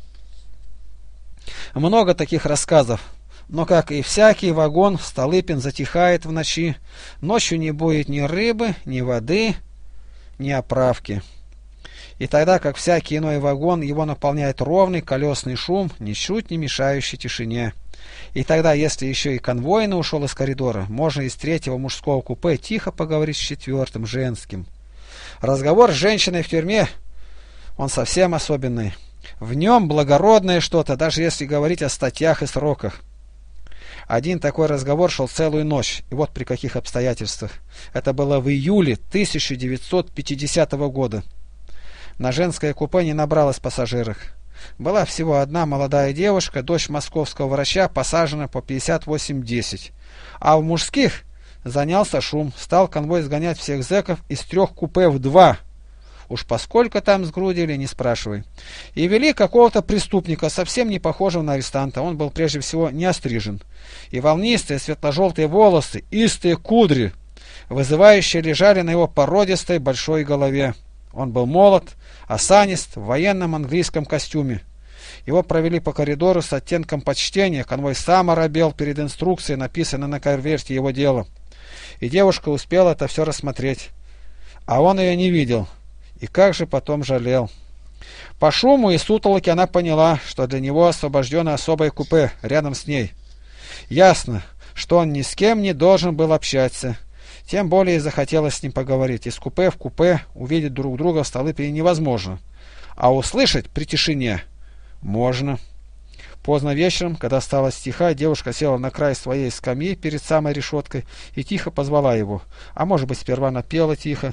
A: Много таких рассказов. Но, как и всякий вагон, Столыпин затихает в ночи. Ночью не будет ни рыбы, ни воды, ни оправки. И тогда, как всякий иной вагон, его наполняет ровный колесный шум, ничуть не мешающий тишине. И тогда, если еще и конвойный ушел из коридора, можно из третьего мужского купе тихо поговорить с четвертым, женским. Разговор с женщиной в тюрьме, он совсем особенный. В нем благородное что-то, даже если говорить о статьях и сроках. Один такой разговор шел целую ночь, и вот при каких обстоятельствах. Это было в июле тысяча девятьсот пятидесятого года. На женское купе не набралось пассажиров. Была всего одна молодая девушка, дочь московского врача, посажена по пятьдесят восемь десять. А в мужских занялся шум. Стал конвой сгонять всех зэков из трех купе в два. Уж поскольку там сгрудили, не спрашивай. И вели какого-то преступника, совсем не похожего на арестанта. Он был прежде всего не острижен. И волнистые светло-желтые волосы, истые кудри. вызывающие лежали на его породистой большой голове. Он был молод, осанист, в военном английском костюме. Его провели по коридору с оттенком почтения, конвой сам оробел перед инструкцией, написанной на конверте его дела. И девушка успела это все рассмотреть. А он ее не видел. И как же потом жалел. По шуму и сутолоке она поняла, что для него освобождено особое купе рядом с ней. Ясно, что он ни с кем не должен был общаться. Тем более захотелось с ним поговорить. Из купе в купе увидеть друг друга в Столыпине невозможно. А услышать при тишине можно. Поздно вечером, когда стало тихо, девушка села на край своей скамьи перед самой решеткой и тихо позвала его. А может быть, сперва напела тихо.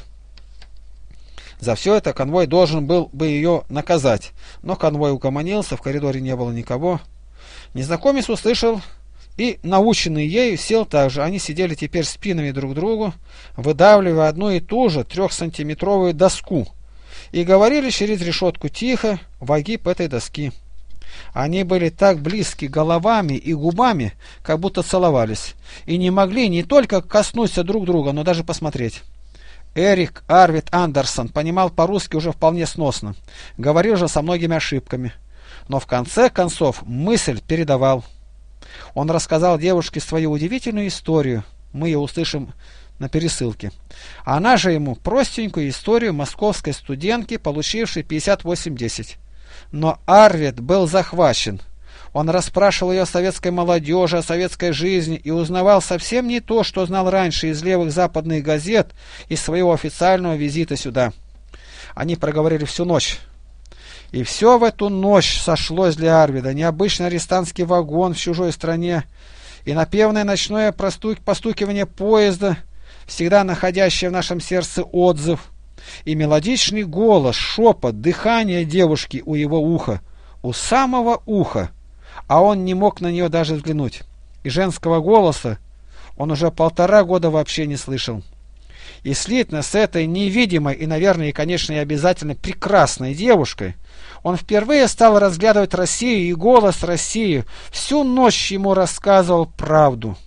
A: За все это конвой должен был бы ее наказать. Но конвой угомонился, в коридоре не было никого. Незнакомец услышал и, наученный ею, сел так же. Они сидели теперь спинами друг к другу, выдавливая одну и ту же трехсантиметровую доску, и говорили через решетку тихо в огиб этой доски. Они были так близки головами и губами, как будто целовались, и не могли не только коснуться друг друга, но даже посмотреть. Эрик Арвид Андерсон понимал по-русски уже вполне сносно, говорил же со многими ошибками, но в конце концов мысль передавал. Он рассказал девушке свою удивительную историю, мы ее услышим на пересылке. Она же ему простенькую историю московской студентки, получившей пятьдесят восемь десять. Но Арвид был захвачен. Он расспрашивал ее о советской молодежи, о советской жизни и узнавал совсем не то, что знал раньше из левых западных газет, из своего официального визита сюда. Они проговорили всю ночь. И все в эту ночь сошлось для Арвида. Необычный арестантский вагон в чужой стране и напевное ночное постукивание поезда, всегда находящее в нашем сердце отзыв, и мелодичный голос, шепот, дыхание девушки у его уха, у самого уха, а он не мог на нее даже взглянуть. И женского голоса он уже полтора года вообще не слышал. И слитно с этой невидимой и, наверное, и, конечно, и обязательно прекрасной девушкой, он впервые стал разглядывать Россию, и голос России всю ночь ему рассказывал правду.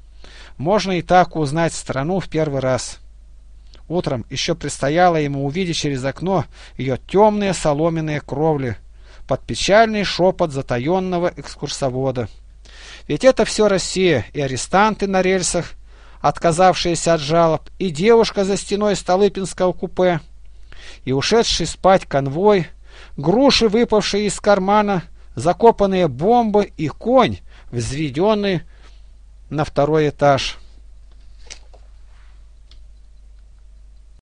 A: Можно и так узнать страну в первый раз. Утром еще предстояло ему увидеть через окно ее темные соломенные кровли под печальный шепот затаенного экскурсовода. Ведь это все Россия, и арестанты на рельсах, отказавшиеся от жалоб, и девушка за стеной Столыпинского купе, и ушедший спать конвой, груши, выпавшие из кармана, закопанные бомбы и конь, взведенный на второй этаж.